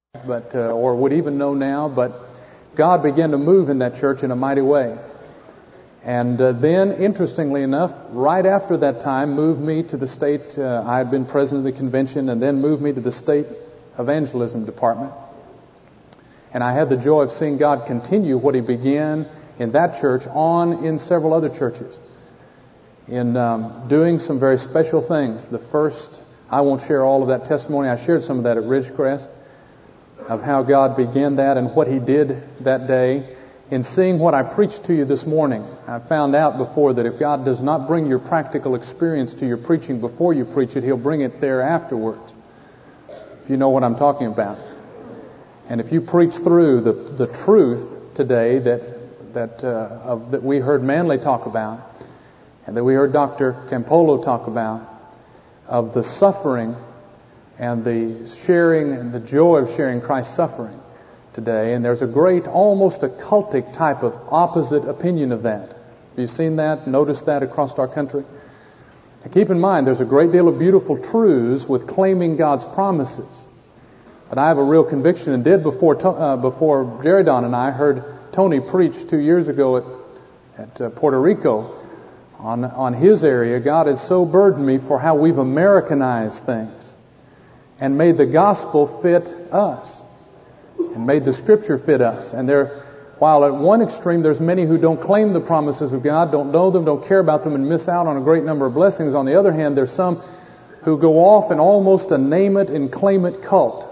or would even know now, but God began to move in that church in a mighty way. And then, interestingly enough, right after that time, moved me to the state. I had been president of the convention, and then moved me to the state evangelism department. And I had the joy of seeing God continue what He began in that church on in several other churches, in doing some very special things. The first, I won't share all of that testimony. I shared some of that at Ridgecrest, of how God began that and what He did that day. In seeing what I preached to you this morning, I found out before that if God does not bring your practical experience to your preaching before you preach it, He'll bring it there afterwards. If you know what I'm talking about. And if you preach through the truth today that we heard Manley talk about, and that we heard Dr. Campolo talk about, of the suffering and the sharing and the joy of sharing Christ's suffering today, and there's a great, almost occultic type of opposite opinion of that. Have you seen that, noticed that across our country? Now keep in mind, there's a great deal of beautiful truths with claiming God's promises. But I have a real conviction, and did before Jerry Don and I heard Tony preach 2 years ago at Puerto Rico on his area. God has so burdened me for how we've Americanized things and made the gospel fit us and made the Scripture fit us. And while at one extreme there's many who don't claim the promises of God, don't know them, don't care about them, and miss out on a great number of blessings. On the other hand, there's some who go off in almost a name it and claim it cult.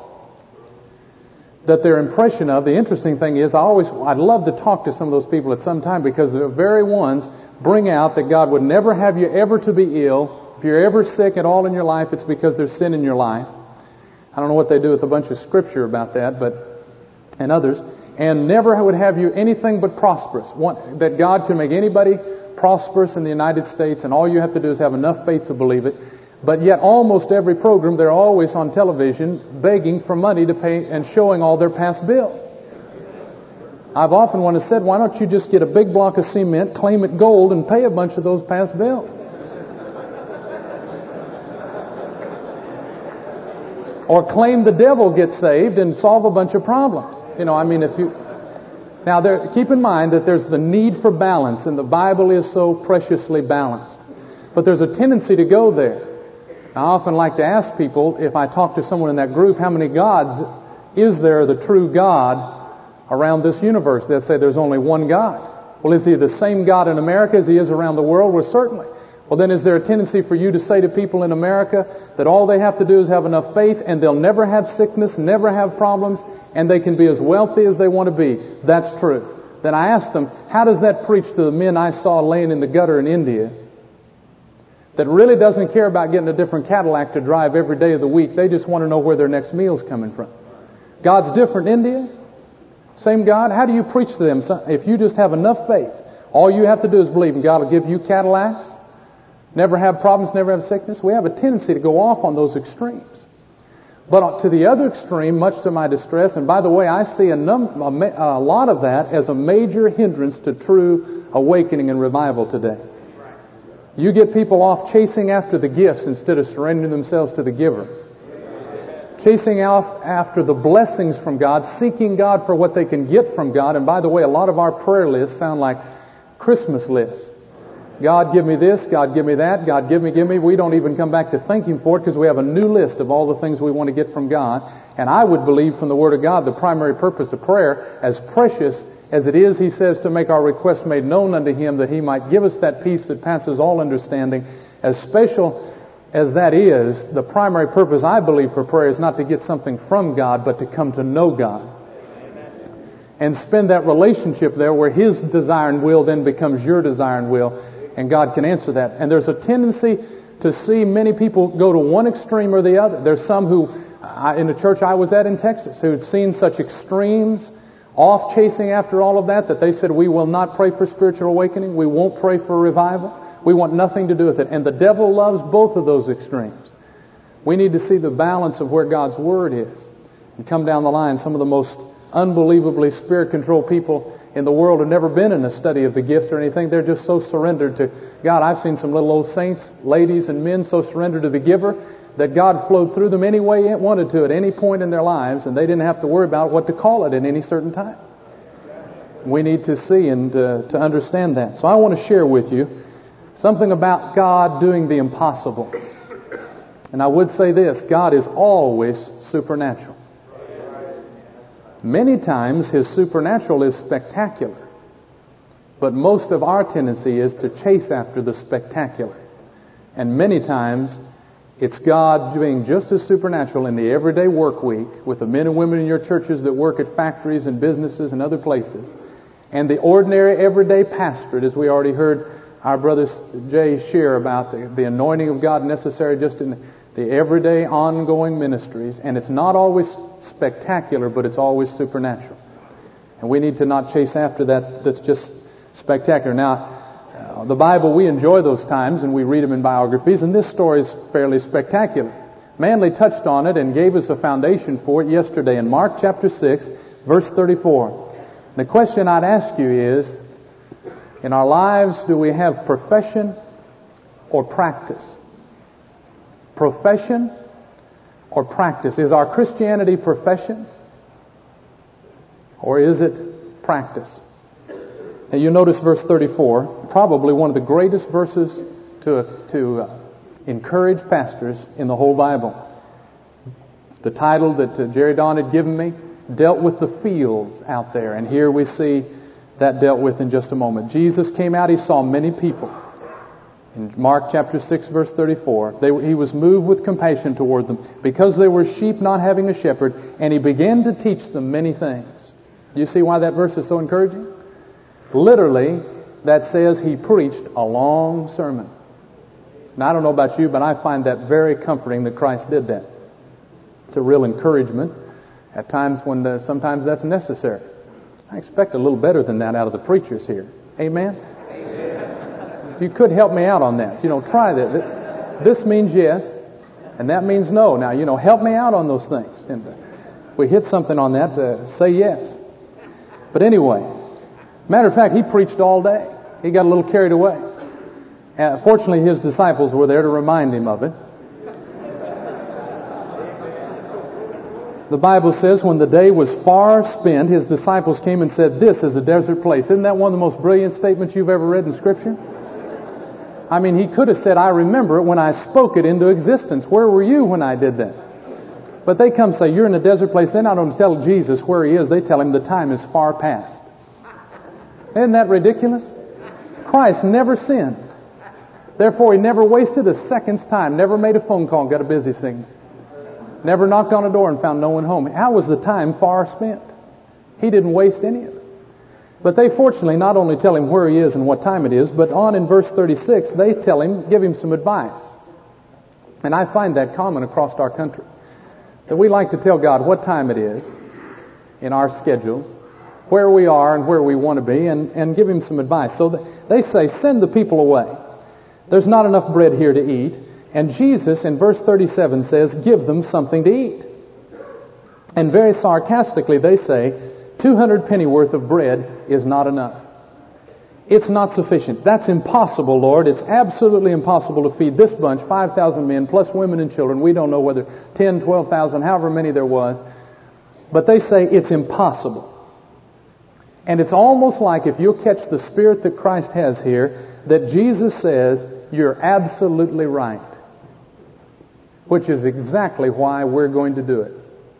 That their impression of, the interesting thing is, I'd love to talk to some of those people at some time, because the very ones bring out that God would never have you ever to be ill. If you're ever sick at all in your life, it's because there's sin in your life. I don't know what they do with a bunch of scripture about that, and others, and never would have you anything but prosperous. That God can make anybody prosperous in the United States, and all you have to do is have enough faith to believe it. But yet almost every program, they're always on television begging for money to pay and showing all their past bills. I've often said, why don't you just get a big block of cement, claim it gold, and pay a bunch of those past bills? Or claim the devil gets saved and solve a bunch of problems. Keep in mind that there's the need for balance, and the Bible is so preciously balanced. But there's a tendency to go there. I often like to ask people, if I talk to someone in that group, how many gods is there, the true God, around this universe? They'll say there's only one God. Well, is He the same God in America as He is around the world? Well, certainly. Well, then is there a tendency for you to say to people in America that all they have to do is have enough faith and they'll never have sickness, never have problems, and they can be as wealthy as they want to be? That's true. Then I ask them, how does that preach to the men I saw laying in the gutter in India that really doesn't care about getting a different Cadillac to drive every day of the week? They just want to know where their next meal's coming from. God's different in India? Same God? How do you preach to them? If you just have enough faith, all you have to do is believe, and God will give you Cadillacs, never have problems, never have sickness. We have a tendency to go off on those extremes. But to the other extreme, much to my distress, and by the way, I see a lot of that as a major hindrance to true awakening and revival today. You get people off chasing after the gifts instead of surrendering themselves to the giver. Chasing after the blessings from God, seeking God for what they can get from God. And by the way, a lot of our prayer lists sound like Christmas lists. God, give me this. God, give me that. God, give me. We don't even come back to thank Him for it, because we have a new list of all the things we want to get from God. And I would believe from the Word of God, the primary purpose of prayer, as precious as it is, He says, to make our requests made known unto Him, that He might give us that peace that passes all understanding. As special as that is, the primary purpose, I believe, for prayer is not to get something from God, but to come to know God. And spend that relationship there where His desire and will then becomes your desire and will, and God can answer that. And there's a tendency to see many people go to one extreme or the other. There's some who, in the church I was at in Texas, who had seen such extremes, off chasing after all of that they said, we will not pray for spiritual awakening. We won't pray for revival. We want nothing to do with it. And the devil loves both of those extremes. We need to see the balance of where God's Word is. And come down the line, some of the most unbelievably Spirit-controlled people in the world have never been in a study of the gifts or anything. They're just so surrendered to God. I've seen some little old saints, ladies and men, so surrendered to the giver that God flowed through them any way it wanted to at any point in their lives, and they didn't have to worry about what to call it at any certain time. We need to see and to understand that. So I want to share with you something about God doing the impossible. And I would say this, God is always supernatural. Many times His supernatural is spectacular, but most of our tendency is to chase after the spectacular. And many times it's God being just as supernatural in the everyday work week with the men and women in your churches that work at factories and businesses and other places, and the ordinary everyday pastorate, as we already heard our brother Jay share about the anointing of God necessary just in the everyday ongoing ministries. And it's not always spectacular, but it's always supernatural. And we need to not chase after that that's just spectacular. Now, the Bible, we enjoy those times and we read them in biographies, and this story is fairly spectacular. Manley touched on it and gave us a foundation for it yesterday in Mark chapter 6, verse 34. The question I'd ask you is, in our lives, do we have profession or practice? Profession or practice? Is our Christianity profession or is it practice? Now you notice verse 34, probably one of the greatest verses to encourage pastors in the whole Bible. The title that Jerry Don had given me dealt with the fields out there, and here we see that dealt with in just a moment. Jesus came out, He saw many people. In Mark chapter 6 verse 34, He was moved with compassion toward them because they were sheep not having a shepherd, and He began to teach them many things. Do you see why that verse is so encouraging? Literally, that says He preached a long sermon. Now, I don't know about you, but I find that very comforting that Christ did that. It's a real encouragement at times when sometimes that's necessary. I expect a little better than that out of the preachers here. Amen? Amen. You could help me out on that. Try that. This means yes, and that means no. Now, help me out on those things. And if we hit something on that, say yes. But anyway, matter of fact, He preached all day. He got a little carried away. Fortunately, His disciples were there to remind Him of it. The Bible says when the day was far spent, His disciples came and said, "This is a desert place." Isn't that one of the most brilliant statements you've ever read in Scripture? I mean, He could have said, "I remember it when I spoke it into existence. Where were you when I did that?" But they come say, "You're in a desert place." They not only tell Jesus where He is, they tell Him the time is far past. Isn't that ridiculous? Christ never sinned. Therefore, He never wasted a second's time, never made a phone call and got a busy signal. Never knocked on a door and found no one home. How was the time far spent? He didn't waste any of it. But they fortunately not only tell Him where He is and what time it is, but on in verse 36, they tell Him, give Him some advice. And I find that common across our country. That we like to tell God what time it is in our schedules, where we are and where we want to be, and give Him some advice. So they say, send the people away. There's not enough bread here to eat. And Jesus, in verse 37, says, give them something to eat. And very sarcastically, they say, 200 pennyworth of bread is not enough. It's not sufficient. That's impossible, Lord. It's absolutely impossible to feed this bunch, 5,000 men, plus women and children. We don't know whether 10, 12,000, however many there was. But they say it's impossible. And it's almost like, if you'll catch the spirit that Christ has here, that Jesus says, you're absolutely right. Which is exactly why we're going to do it.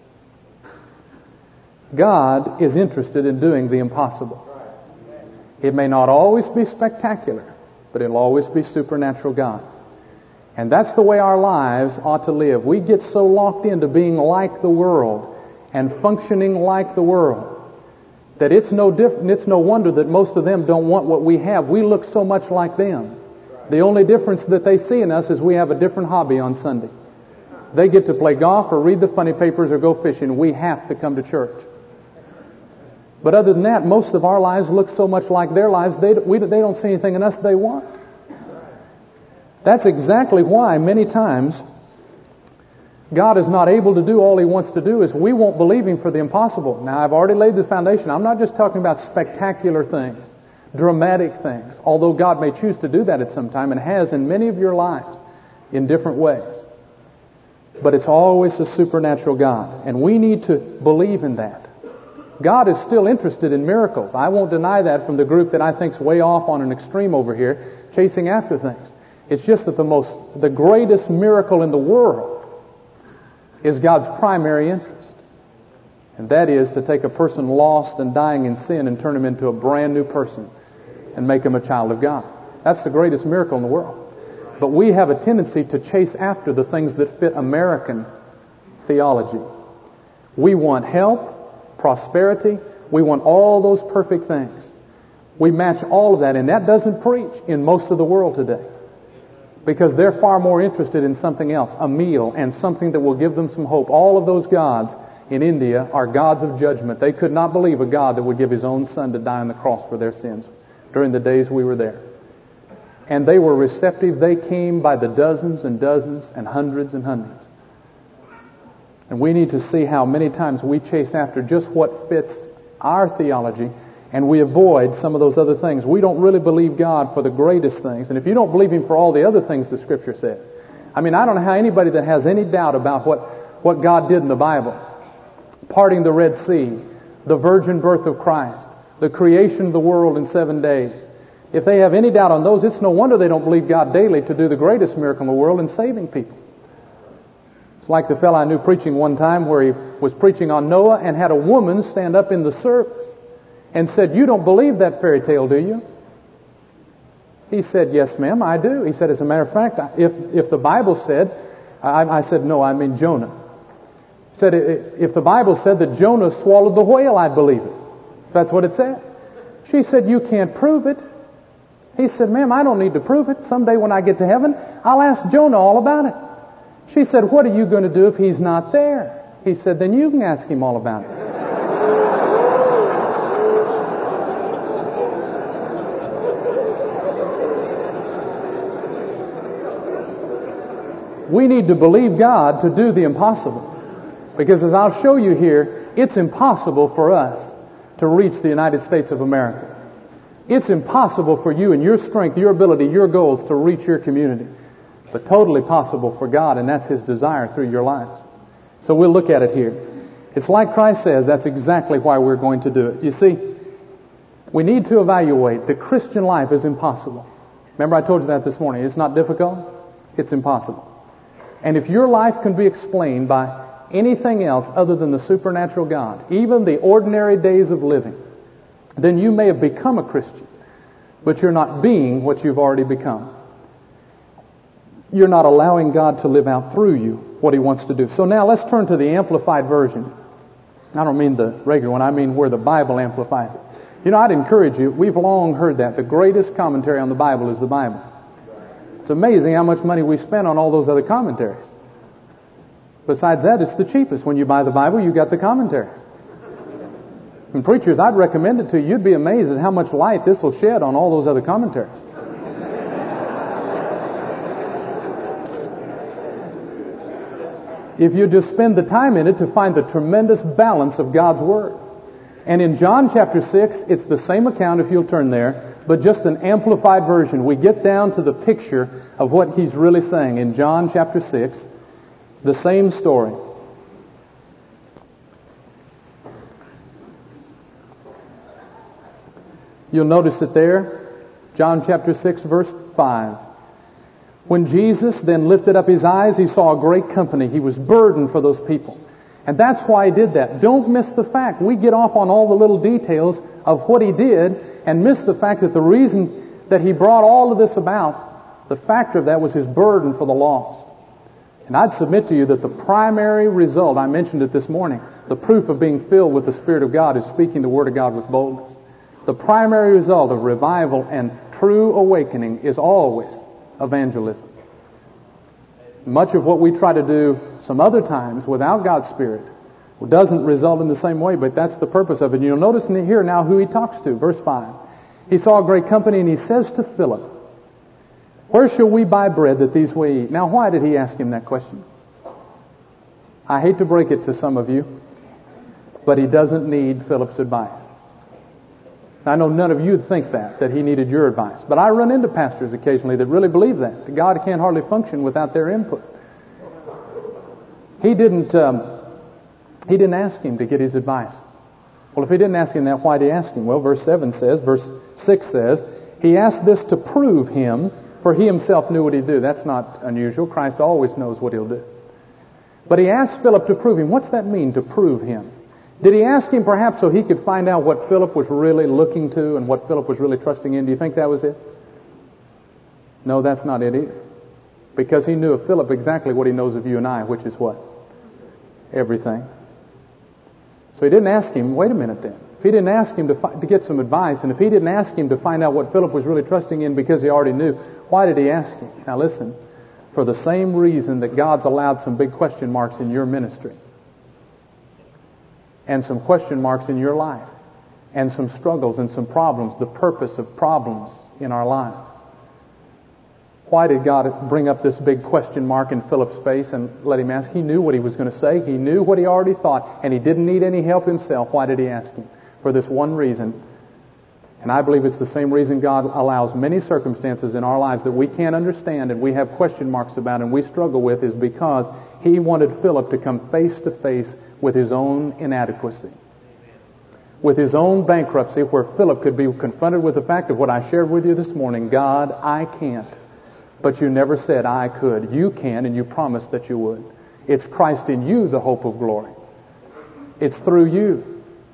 God is interested in doing the impossible. It may not always be spectacular, but it'll always be supernatural God. And that's the way our lives ought to live. We get so locked into being like the world and functioning like the world that it's no wonder that most of them don't want what we have. We look so much like them. The only difference that they see in us is we have a different hobby on Sunday. They get to play golf or read the funny papers or go fishing. We have to come to church. But other than that, most of our lives look so much like their lives, they don't see anything in us they want. That's exactly why many times God is not able to do all He wants to do, is we won't believe Him for the impossible. Now, I've already laid the foundation. I'm not just talking about spectacular things, dramatic things, although God may choose to do that at some time and has in many of your lives in different ways. but it's always a supernatural God. And we need to believe in that. God is still interested in miracles. I won't deny that from the group that I think's way off on an extreme over here, chasing after things. It's just that the greatest miracle in the world is God's primary interest. And that is to take a person lost and dying in sin and turn him into a brand new person and make him a child of God. That's the greatest miracle in the world. But we have a tendency to chase after the things that fit American theology. We want health, prosperity. We want all those perfect things. We match all of that, and that doesn't preach in most of the world today. Because they're far more interested in something else, a meal and something that will give them some hope. All of those gods in India are gods of judgment. They could not believe a God that would give His own Son to die on the cross for their sins during the days we were there. And they were receptive. They came by the dozens and dozens and hundreds and hundreds. And we need to see how many times we chase after just what fits our theology and we avoid some of those other things. We don't really believe God for the greatest things. And if you don't believe Him for all the other things the Scripture said, I mean, I don't know how anybody that has any doubt about what God did in the Bible, parting the Red Sea, the virgin birth of Christ, the creation of the world in 7 days, if they have any doubt on those, it's no wonder they don't believe God daily to do the greatest miracle in the world in saving people. It's like the fellow I knew preaching one time where he was preaching on Noah and had a woman stand up in the service and said, "You don't believe that fairy tale, do you?" He said, "Yes, ma'am, I do." He said, "As a matter of fact, if the Bible said," I said, "No, I mean Jonah." He said, "If the Bible said that Jonah swallowed the whale, I'd believe it. If that's what it said." She said, "You can't prove it." He said, "Ma'am, I don't need to prove it. Someday when I get to heaven, I'll ask Jonah all about it." She said, "What are you going to do if he's not there?" He said, "Then you can ask him all about it." We need to believe God to do the impossible. Because as I'll show you here, it's impossible for us to reach the United States of America. It's impossible for you and your strength, your ability, your goals to reach your community. But totally possible for God, and that's His desire through your lives. So we'll look at it here. It's like Christ says, that's exactly why we're going to do it. You see, we need to evaluate. The Christian life is impossible. Remember I told you that this morning. It's not difficult. It's impossible. And if your life can be explained by anything else other than the supernatural God, even the ordinary days of living, then you may have become a Christian, but you're not being what you've already become. You're not allowing God to live out through you what He wants to do. So now let's turn to the Amplified Version. I don't mean the regular one, I mean where the Bible amplifies it. You know, I'd encourage you, we've long heard that the greatest commentary on the Bible is the Bible. It's amazing how much money we spend on all those other commentaries. Besides that, it's the cheapest. When you buy the Bible, you got the commentaries. And preachers, I'd recommend it to you. You'd be amazed at how much light this will shed on all those other commentaries. If you just spend the time in it to find the tremendous balance of God's Word. And in John chapter 6, it's the same account, if you'll turn there, but just an amplified version. We get down to the picture of what He's really saying. In John chapter 6, the same story. You'll notice it there, John chapter 6, verse 5. When Jesus then lifted up His eyes, He saw a great company. He was burdened for those people. And that's why He did that. Don't miss the fact. We get off on all the little details of what He did and miss the fact that the reason that He brought all of this about, the factor of that was His burden for the lost. And I'd submit to you that the primary result, I mentioned it this morning, the proof of being filled with the Spirit of God is speaking the Word of God with boldness. The primary result of revival and true awakening is always evangelism. Much of what we try to do some other times without God's Spirit doesn't result in the same way, but that's the purpose of it. And you'll notice in here now who He talks to. Verse 5. He saw a great company and He says to Philip, "Where shall we buy bread that these may eat?" Now why did He ask him that question? I hate to break it to some of you, but He doesn't need Philip's advice. I know none of you would think that He needed your advice. But I run into pastors occasionally that really believe that God can't hardly function without their input. He didn't ask him to get his advice. Well, if he didn't ask him that, why did he ask him? Well, verse 6 says, he asked this to prove him, for he himself knew what he'd do. That's not unusual. Christ always knows what he'll do. But he asked Philip to prove him. What's that mean, to prove him? Did he ask him perhaps so he could find out what Philip was really looking to and what Philip was really trusting in? Do you think that was it? No, that's not it either. Because he knew of Philip exactly what he knows of you and I, which is what? Everything. So he didn't ask him, wait a minute then. If he didn't ask him to get some advice, and if he didn't ask him to find out what Philip was really trusting in because he already knew, why did he ask him? Now listen, for the same reason that God's allowed some big question marks in your ministry, and some question marks in your life, and some struggles and some problems, the purpose of problems in our life. Why did God bring up this big question mark in Philip's face and let him ask? He knew what he was going to say. He knew what he already thought, and he didn't need any help himself. Why did he ask him? For this one reason. And I believe it's the same reason God allows many circumstances in our lives that we can't understand and we have question marks about and we struggle with, is because he wanted Philip to come face to face with his own inadequacy, with his own bankruptcy, where Philip could be confronted with the fact of what I shared with you this morning. God, I can't. But you never said I could. You can, and you promised that you would. It's Christ in you, the hope of glory. It's through you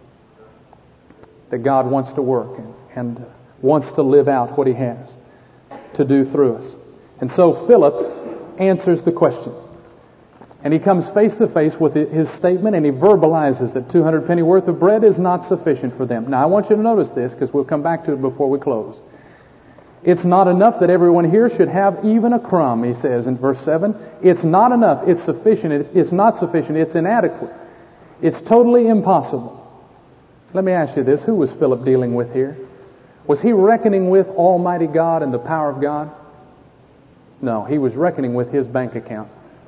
that God wants to work and wants to live out what he has to do through us. And so Philip answers the question. And he comes face to face with his statement, and he verbalizes that 200 penny worth of bread is not sufficient for them. Now I want you to notice this, because we'll come back to it before we close. It's not enough that everyone here should have even a crumb, he says in verse 7. It's not enough. It's sufficient. It's not sufficient. It's inadequate. It's totally impossible. Let me ask you this. Who was Philip dealing with here? Was he reckoning with Almighty God and the power of God? No, he was reckoning with his bank account.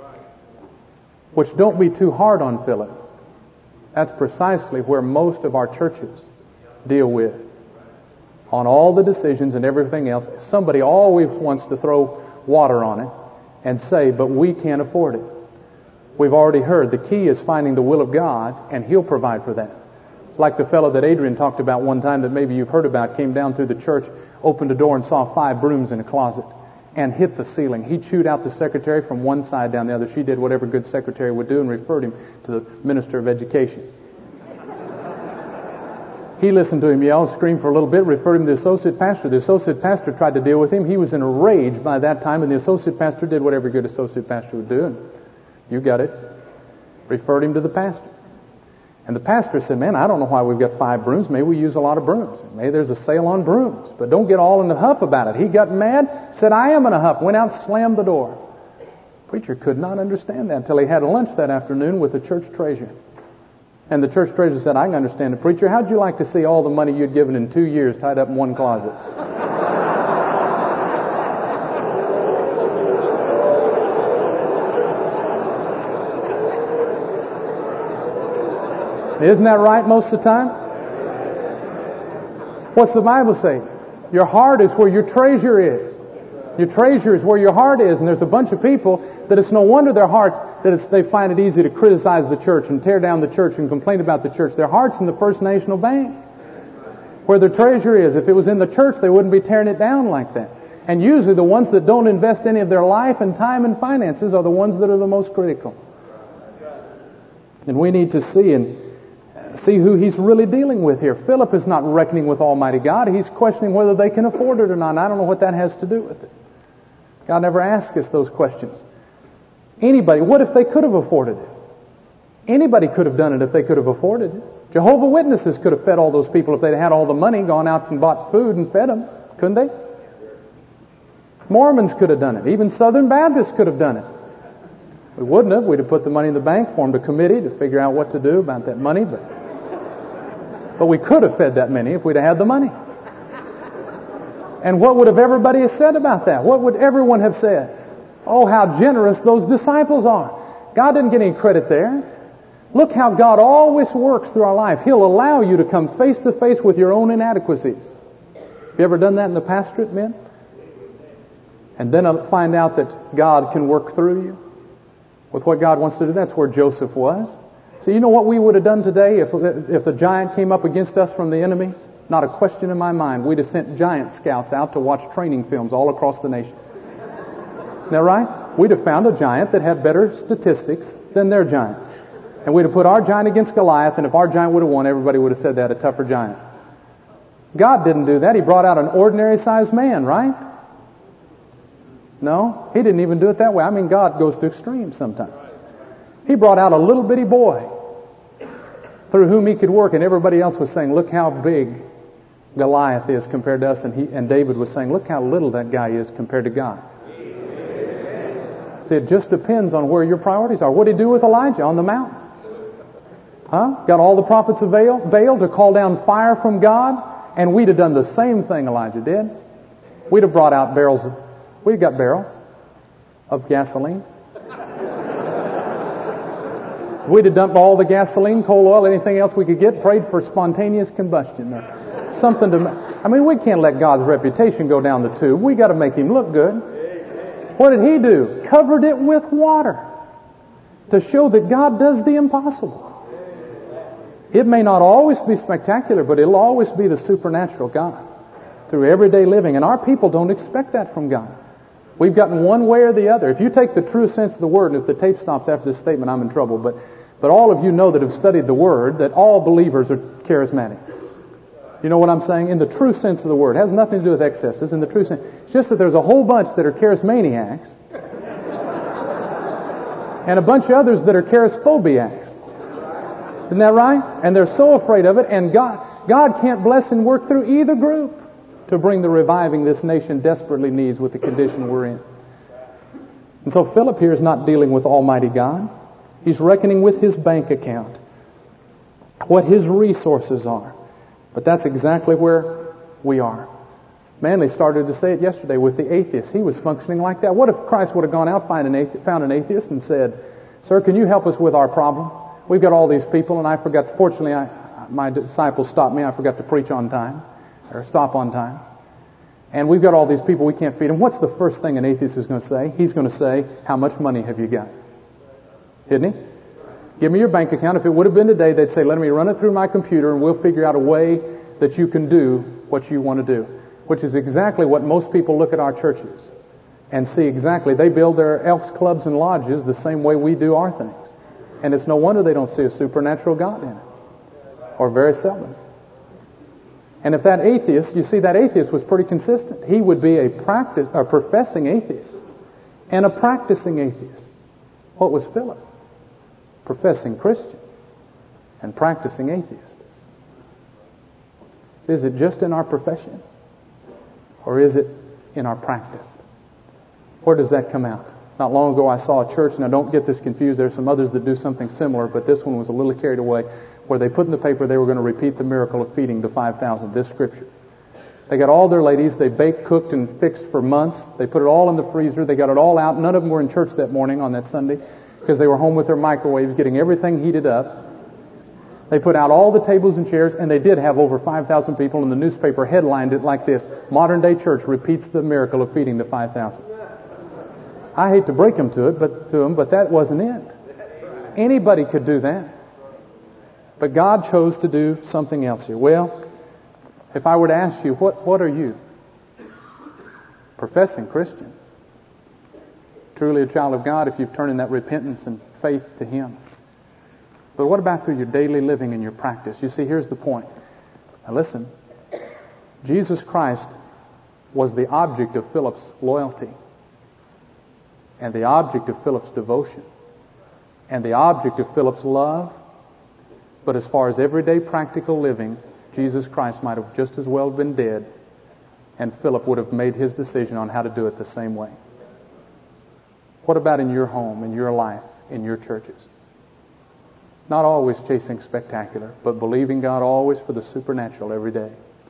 Which, don't be too hard on Philip. That's precisely where most of our churches deal with. On all the decisions and everything else, somebody always wants to throw water on it and say, but we can't afford it. We've already heard the key is finding the will of God, and he'll provide for that. It's like the fellow that Adrian talked about one time that maybe you've heard about, came down through the church, opened a door and saw 5 brooms in a closet and hit the ceiling. He chewed out the secretary from one side down the other. She did whatever good secretary would do and referred him to the minister of education. He listened to him yell, scream for a little bit, referred him to the associate pastor. The associate pastor tried to deal with him. He was in a rage by that time, and the associate pastor did what every good associate pastor would do. And you got it. Referred him to the pastor. And the pastor said, man, I don't know why we've got 5 brooms. Maybe we use a lot of brooms. Maybe there's a sale on brooms. But don't get all in a huff about it. He got mad, said, I am in a huff, went out, slammed the door. Preacher could not understand that until he had lunch that afternoon with the church treasurer. And the church treasurer said, I can understand it. Preacher, how'd you like to see all the money you'd given in 2 years tied up in one closet? Isn't that right most of the time? What's the Bible say? Your heart is where your treasure is. Your treasure is where your heart is. And there's a bunch of people that it's no wonder their hearts, that they find it easy to criticize the church and tear down the church and complain about the church. Their heart's in the First National Bank, where their treasure is. If it was in the church, they wouldn't be tearing it down like that. And usually the ones that don't invest any of their life and time and finances are the ones that are the most critical. And we need to see who he's really dealing with here. Philip is not reckoning with Almighty God. He's questioning whether they can afford it or not. And I don't know what that has to do with it. God never asked us those questions. Anybody, what if they could have afforded it? Anybody could have done it if they could have afforded it. Jehovah's Witnesses could have fed all those people if they'd had all the money, gone out and bought food and fed them. Couldn't they? Mormons could have done it. Even Southern Baptists could have done it. We wouldn't have. We'd have put the money in the bank, formed a committee to figure out what to do about that money. But we could have fed that many if we'd have had the money. And what would have everybody have said about that? What would everyone have said? Oh, how generous those disciples are. God didn't get any credit there. Look how God always works through our life. He'll allow you to come face to face with your own inadequacies. Have you ever done that in the pastorate, men? And then find out that God can work through you? with what God wants to do. That's where Joseph was. So you know what we would have done today if the giant came up against us from the enemies? Not a question in my mind. We'd have sent giant scouts out to watch training films all across the nation. Isn't that right? We'd have found a giant that had better statistics than their giant. And we'd have put our giant against Goliath, and if our giant would have won, everybody would have said they had a tougher giant. God didn't do that. He brought out an ordinary-sized man, right? No, He didn't even do it that way. I mean, God goes to extremes sometimes. He brought out a little bitty boy through whom He could work, and everybody else was saying, look how big Goliath is compared to us, and David was saying, look how little that guy is compared to God. See, it just depends on where your priorities are. What did He do with Elijah on the mountain? Got all the prophets of Baal to call down fire from God, and we'd have done the same thing Elijah did. We'd have brought out we'd got barrels of gasoline. We'd have dumped all the gasoline, coal oil, anything else we could get, prayed for spontaneous combustion or something we can't let God's reputation go down the tube. We got to make Him look good. What did He do? Covered it with water to show that God does the impossible. It may not always be spectacular, but it'll always be the supernatural God through everyday living. And our people don't expect that from God. We've gotten one way or the other. If you take the true sense of the Word, and if the tape stops after this statement, I'm in trouble. But all of you know that have studied the Word that all believers are charismatic. You know what I'm saying? In the true sense of the Word. It has nothing to do with excesses. In the true sense. It's just that there's a whole bunch that are charismaniacs and a bunch of others that are charisophobiacs. Isn't that right? And they're so afraid of it, and God can't bless and work through either group to bring the reviving this nation desperately needs with the condition we're in. And so Philip here is not dealing with Almighty God. He's reckoning with his bank account, what his resources are. But that's exactly where we are. Manley started to say it yesterday with the atheist. He was functioning like that. What if Christ would have gone out, found an atheist and said, "Sir, can you help us with our problem? We've got all these people, and I forgot, fortunately, my disciples stopped me. I forgot to preach on time, or stop on time. And we've got all these people, we can't feed them." What's the first thing an atheist is going to say? He's going to say, "How much money have you got?" Isn't he? "Give me your bank account." If it would have been today, they'd say, "Let me run it through my computer, and we'll figure out a way that you can do what you want to do." Which is exactly what most people look at our churches and see exactly. They build their Elks Clubs and lodges the same way we do our things. And it's no wonder they don't see a supernatural God in it. Or very seldom. And if that atheist, you see that atheist was pretty consistent. He would be a professing atheist and a practicing atheist. What was Philip? Professing Christian and practicing atheist. So is it just in our profession? Or is it in our practice? Where does that come out? Not long ago I saw a church, and I don't get this confused, there are some others that do something similar, but this one was a little carried away, where they put in the paper they were going to repeat the miracle of feeding the 5,000, this scripture. They got all their ladies, they baked, cooked, and fixed for months. They put it all in the freezer, they got it all out. None of them were in church that morning on that Sunday, because they were home with their microwaves, getting everything heated up. They put out all the tables and chairs, and they did have over 5,000 people, and the newspaper headlined it like this: "Modern Day Church repeats the miracle of feeding the 5,000. I hate to break them to them, but that wasn't it. Anybody could do that. But God chose to do something else here. Well, if I were to ask you, what are you? Professing Christian. Truly a child of God if you've turned in that repentance and faith to Him. But what about through your daily living and your practice? You see, here's the point. Now listen. Jesus Christ was the object of Philip's loyalty, and the object of Philip's devotion, and the object of Philip's love. But as far as everyday practical living, Jesus Christ might have just as well been dead, and Philip would have made his decision on how to do it the same way. What about in your home, in your life, in your churches? Not always chasing spectacular, but believing God always for the supernatural every day.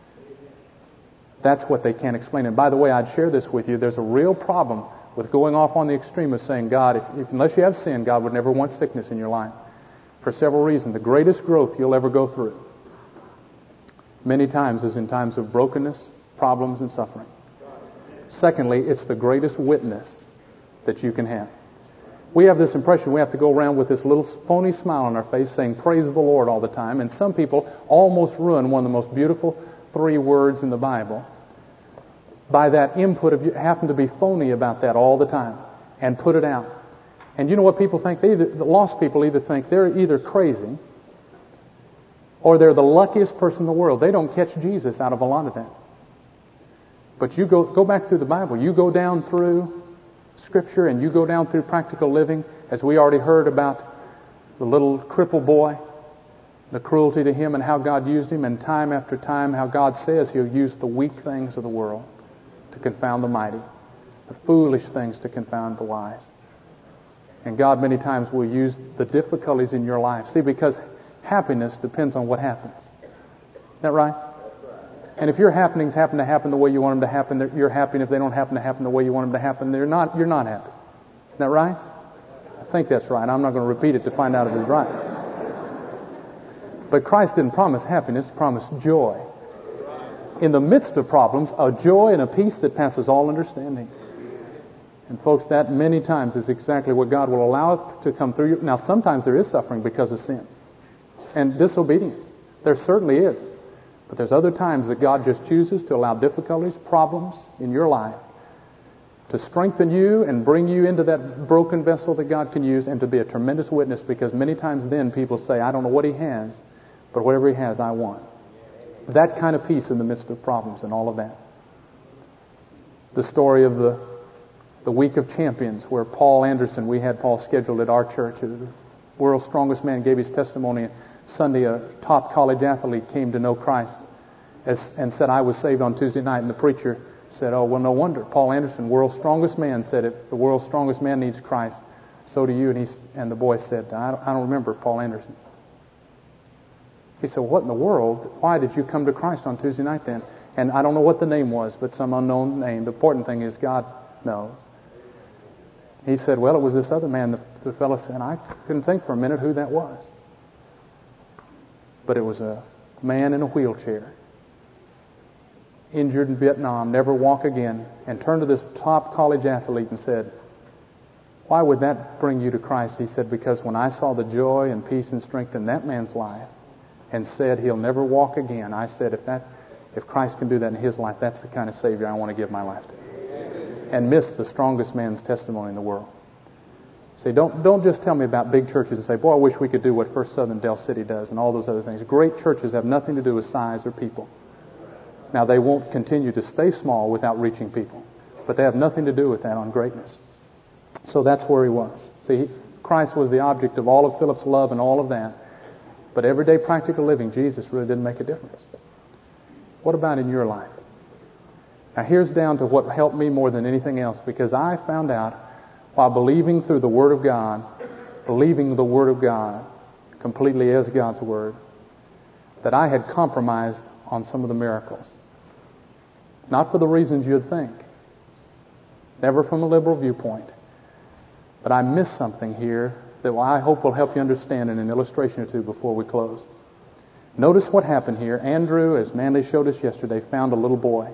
That's what they can't explain. And by the way, I'd share this with you. There's a real problem with going off on the extreme of saying, God, unless you have sin, God would never want sickness in your life. For several reasons. The greatest growth you'll ever go through many times is in times of brokenness, problems, and suffering. Secondly, it's the greatest witness that you can have. we have this impression we have to go around with this little phony smile on our face saying, praise the Lord all the time. And some people almost ruin one of the most beautiful 3 words in the Bible by that input of you having to be phony about that all the time and put it out. And you know what people think? The lost people either think they're either crazy or they're the luckiest person in the world. They don't catch Jesus out of a lot of that. But you go back through the Bible. You go down through Scripture and you go down through practical living, as we already heard about the little crippled boy, the cruelty to him and how God used him, and time after time how God says He'll use the weak things of the world to confound the mighty, the foolish things to confound the wise. And God many times will use the difficulties in your life. See, because happiness depends on what happens. Isn't that right? And if your happenings happen to happen the way you want them to happen, you're happy. And if they don't happen to happen the way you want them to happen, you're not happy. Isn't that right? I think that's right. I'm not going to repeat it to find out if it's right. But Christ didn't promise happiness, He promised joy. In the midst of problems, a joy and a peace that passes all understanding. And folks, that many times is exactly what God will allow to come through you. Now, sometimes there is suffering because of sin and disobedience. There certainly is. But there's other times that God just chooses to allow difficulties, problems in your life to strengthen you and bring you into that broken vessel that God can use and to be a tremendous witness, because many times then people say, I don't know what He has, but whatever He has, I want. That kind of peace in the midst of problems and all of that. The story of the Week of Champions, where Paul Anderson, we had Paul scheduled at our church. The world's strongest man gave his testimony. Sunday, a top college athlete came to know Christ and said, I was saved on Tuesday night. And the preacher said, oh, well, no wonder. Paul Anderson, world's strongest man, said, if the world's strongest man needs Christ, so do you. And the boy said, I don't remember Paul Anderson. He said, what in the world? Why did you come to Christ on Tuesday night then? And I don't know what the name was, but some unknown name. The important thing is God knows. He said, well, it was this other man, the fellow said, and I couldn't think for a minute who that was. But it was a man in a wheelchair, injured in Vietnam, never walk again, and turned to this top college athlete and said, why would that bring you to Christ? He said, because when I saw the joy and peace and strength in that man's life and said he'll never walk again, I said, if Christ can do that in his life, that's the kind of Savior I want to give my life to. And miss the strongest man's testimony in the world. See, don't just tell me about big churches and say, boy, I wish we could do what First Southern Del City does and all those other things. Great churches have nothing to do with size or people. Now, they won't continue to stay small without reaching people, but they have nothing to do with that on greatness. So that's where he was. See, Christ was the object of all of Philip's love and all of that, but everyday practical living, Jesus really didn't make a difference. What about in your life? Now, here's down to what helped me more than anything else, because I found out while believing through the Word of God, believing the Word of God completely as God's Word, that I had compromised on some of the miracles. Not for the reasons you'd think. Never from a liberal viewpoint. But I missed something here that I hope will help you understand in an illustration or two before we close. Notice what happened here. Andrew, as Manley showed us yesterday, found a little boy.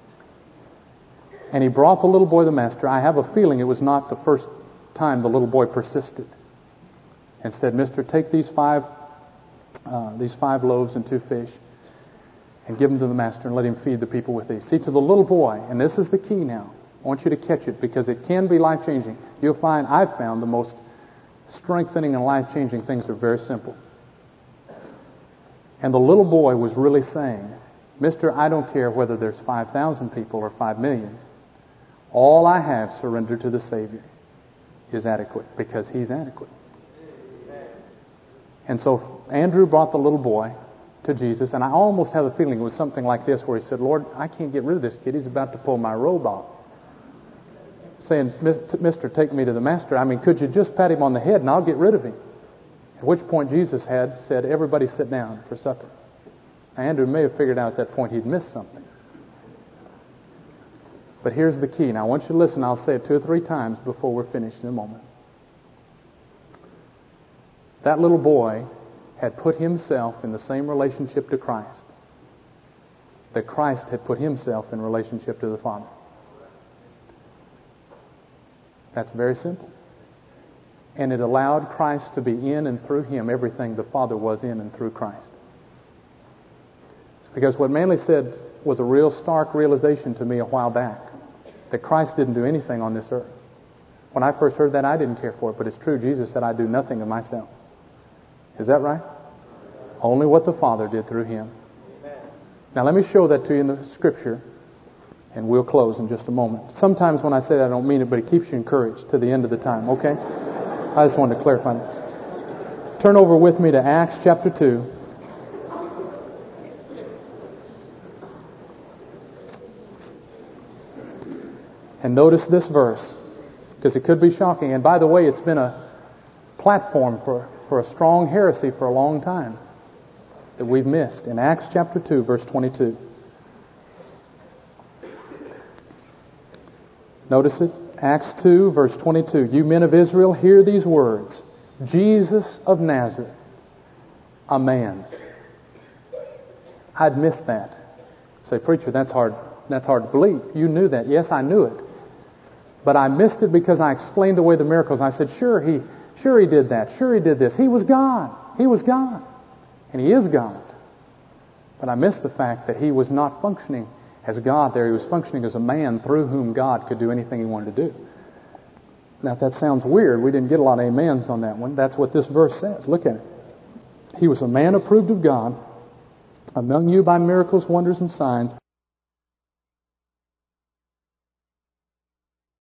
And he brought the little boy to the master. I have a feeling it was not the first time the little boy persisted and said, Mister, take these five loaves and 2 fish and give them to the master and let him feed the people with these. See, to the little boy, and this is the key now, I want you to catch it because it can be life-changing. You'll find I've found the most strengthening and life-changing things are very simple. And the little boy was really saying, Mister, I don't care whether there's 5,000 people or 5 million. All I have surrendered to the Savior is adequate because He's adequate. And so Andrew brought the little boy to Jesus, and I almost have a feeling it was something like this where he said, Lord, I can't get rid of this kid. He's about to pull my robe off. Saying, Mister, take me to the master. I mean, could you just pat him on the head and I'll get rid of him? At which point Jesus had said, everybody sit down for supper. Now, Andrew may have figured out at that point he'd missed something. But here's the key. Now, I want you to listen. I'll say it 2 or 3 times before we're finished in a moment. That little boy had put himself in the same relationship to Christ that Christ had put Himself in relationship to the Father. That's very simple. and it allowed Christ to be in and through him everything the Father was in and through Christ. Because what Manley said was a real stark realization to me a while back, that Christ didn't do anything on this earth. When I first heard that, I didn't care for it, but it's true. Jesus said, I do nothing of myself. Is that right? Only what the Father did through him. Now let me show that to you in the Scripture, and we'll close in just a moment. Sometimes when I say that, I don't mean it, but it keeps you encouraged to the end of the time, okay? I just wanted to clarify that. Turn over with me to Acts chapter 2. And notice this verse, because it could be shocking. And by the way, it's been a platform for a strong heresy for a long time that we've missed. In Acts chapter 2, verse 22. Notice it. Acts 2, verse 22. You men of Israel, hear these words. Jesus of Nazareth, a man. I'd missed that. Say, preacher, that's hard to believe. You knew that. Yes, I knew it. But I missed it because I explained away the miracles. I said, sure he did that. Sure he did this. He was God. He was God. And he is God. But I missed the fact that he was not functioning as God there. He was functioning as a man through whom God could do anything he wanted to do. Now, if that sounds weird, we didn't get a lot of amens on that one. That's what this verse says. Look at it. He was a man approved of God, among you by miracles, wonders, and signs,